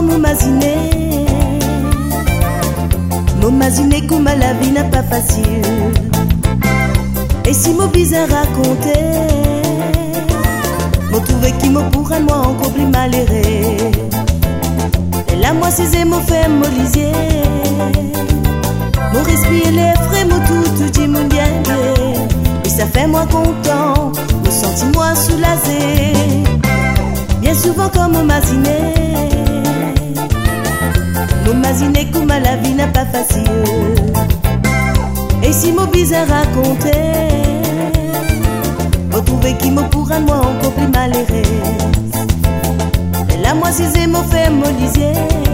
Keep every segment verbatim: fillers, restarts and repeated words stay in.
comme Maziné, mon Maziné comme la vie n'a pas facile. Et si mon bizarre raconté, mon trouvé qui me pourra moi encore plus malheureux. Et là moi c'est mon fait mon lisier, mon respire les frais, mon tout tout dit mon bien. Et ça fait moi content, me senti moi soulagé. Bien souvent comme Maziné, mon Maziné comme la vie n'a pas facile. Et si mon bizarre raconté, retrouver qui me pourra moi encore plus malheureux. Et là moi c'est mon fait mon lisier,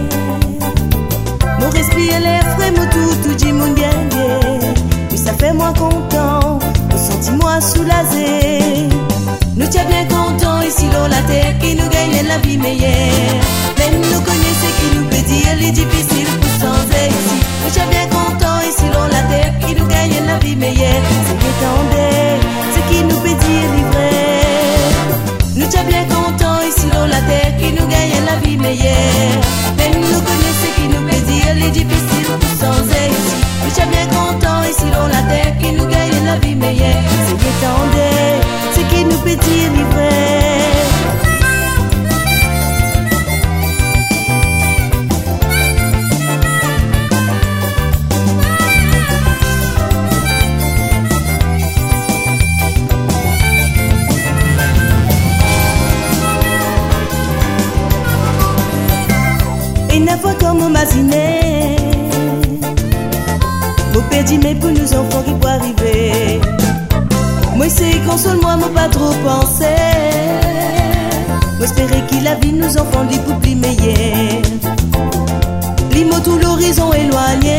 mon respire les frais, mon tout tout dit mon bien bien. Puis ça fait moi content, me senti moi soulagé. Nous t'es bien content ici dans la terre qui nous gagne la vie meilleure. Même nous connaissons qui nous peut dire les difficiles pour s'en ici. Nous t'es bien content ici dans la terre qui nous gagne la vie meilleure. C'est qui t'endait, c'est qui nous peut dire livré. Nous t'es bien content ici dans la terre qui nous gagne la vie meilleure. Même nous connaissons qui nous peut dire les difficiles pour s'en ici. Nous t'es bien content ici dans la terre qui nous gagne la vie meilleure. C'est qui t'endait, c'est qui nous peut dire livré. Et n'a pas comme Maziné, mon père dit mais pour nous enfants qui peuvent arriver. Moi c'est console-moi, moi pas trop penser. Moi espérer qu'il la vie nous enfants dit pour plus meilleur. Limo tout l'horizon éloigné,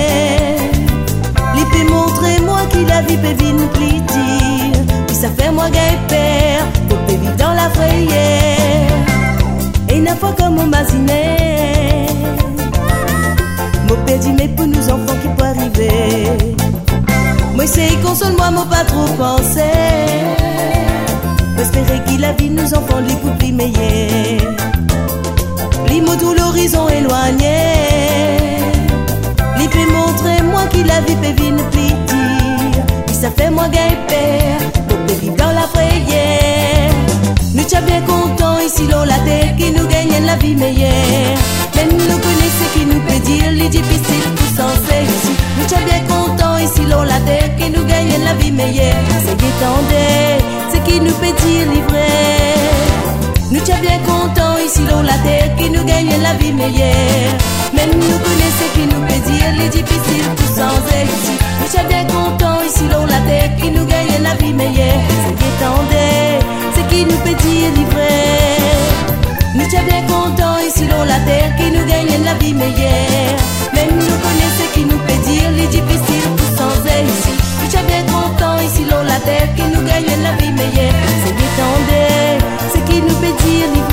li peut montrer moi qui la vie peut vivre plus dire. Puis ça fait moi gagner père, pour peut vivre dans la frayeur. Et n'a pas comme Maziné, mon père dit mais pour nous enfants qui peuvent arriver. Moi c'est console-moi, moi pas trop penser. Espérer qu'il la vie nous enfants les pour plus meilleur. Limo tout l'horizon éloigné, li peut montrer moi qui la vie peut vivre plus dire. Puis ça fait moi gagner père, pour peut vivre dans la prière. Nous t'es bien content ici dans la terre qui nous gagne la vie meilleure. Même nous connaissons qui nous peut dire les difficiles pour s'en ici. Nous t'es bien content ici dans la terre qui nous gagne la vie meilleure. C'est qui t'endait, c'est qui nous peut dire livré. Nous t'es bien content ici dans la terre qui nous gagne la vie meilleure. Même nous connaissons qui nous peut dire les difficiles pour s'en ici. Nous t'es bien content ici dans la terre qui nous gagne la vie meilleure. C'est qui t'endait, c'est qui nous peut dire livré. Nous t'es bien content ici dans la terre qui nous gagne la vie meilleure. Même nous connaissons qui nous peut dire les difficiles pour s'en ici. Nous t'es bien content ici dans la terre qui nous gagne la vie meilleure. C'est qui t'endait, c'est qui nous peut dire livré.